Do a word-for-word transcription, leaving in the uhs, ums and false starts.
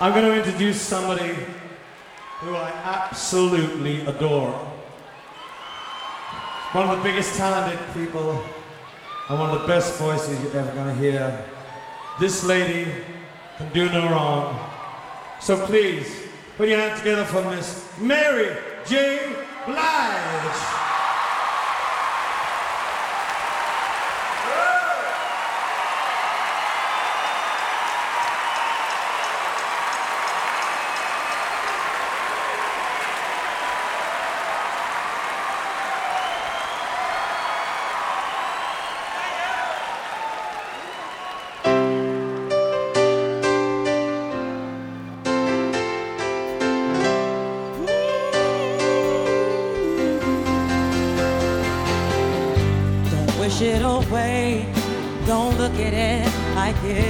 I'm going to introduce somebody who I absolutely adore. One of the biggest talented people and one of the best voices you're ever going to hear. This lady can do no wrong. So please, put your hands together for Miss Mary J. Blige. Wish it away, don't look at it like it